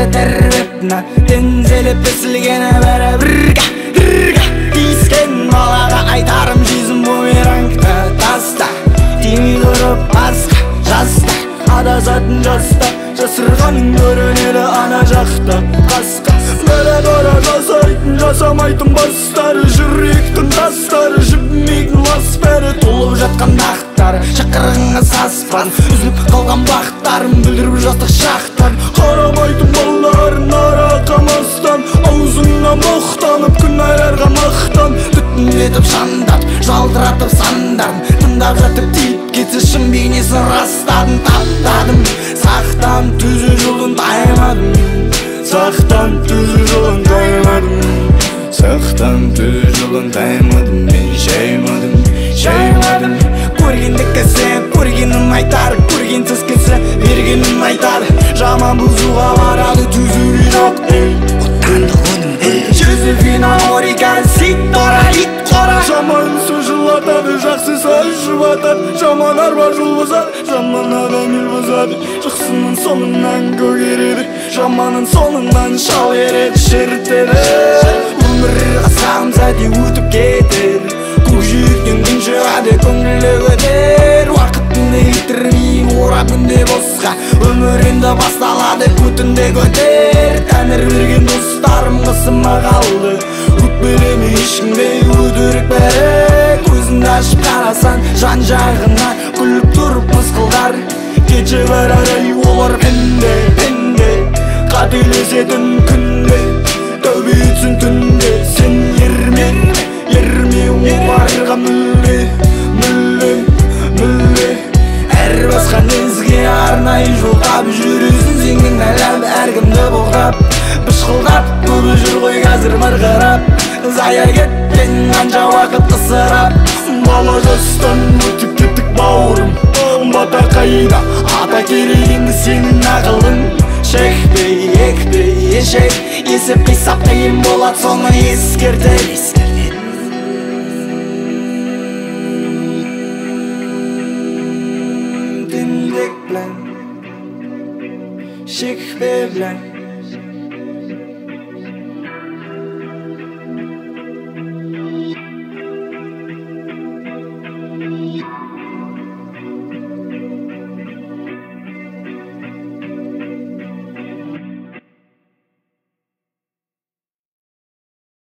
Тәрді тәрбепна Тензеліп пісілгені бәрі бірга Тиіскен балаға айтарым жизнь бумерангта таста Тимей тұрып асқа жаста Адасатын жаста Жасырғаның көрінеді ана жақта қасқа Бәрі қара жасайтын жасамайтын бастары Жүректің тастары жібімейтін лас бәрі Толып жатқан дақтары шақырғанға саспан Үзіліп қалған бақтарым бүлдіріп жастық шақтар Қарамайтын балаларын ара қамастан Аузыңа мұқтанып күн айларға мақтан Түтіндетіп шандатып жалтыратып сандарын Тыңдап жатып тиіп кетсе шын бейнесін растадым таптадым Сақтан түзу жолын таймадым Сақтан түзу жолын таймадым Сақтан түзу жолын таймадым Мен шаймадым Көргенді кісі көргенін айтар Көргенсіз кісі бергенін айтар Жаман бұзуға барады түзуге жоқ Оттандық өнім Жозефина Ориган Ситора ит қора Жаман сөз жылатады жақсы сөз жұбатады Жаман арба жол бұзады Жаман адам ел бұзады Жақсының соңынан көгереді Жаманның соңынан шал ереді шертеді Өмір қасам сәтте өтіп кетер Көкжиектен күн шығады көңілі өтер Уақытыңды кетірмей орап үнде босқа Өмір енді басталады көтінде көтер Тәңір берген достарым қысыма қалды Өкпелеме ешкімге өтірік бәрі Көзіңді ашып қарасан жан жағына Күліп тұрып мысқылдар Кеше бір арай олар пенде Қателесетін күнде Тәубе етсін түнде Сен ерме оларға мүлде Әр басқа незге арнай жолдап Жүресің сенің әлем әркімді боқтап Бышқылдап көбі жүр ғой қазір мырғырап Зая кеткен қанша уақыт ысырап Бала жастан өтіп кеттік бауырым Бата қайда ата керек енді сенің ақылың Шекпей, екпей, ешек Есіп қисап қиын болады соны ескертер Діндік білән Шекпе білән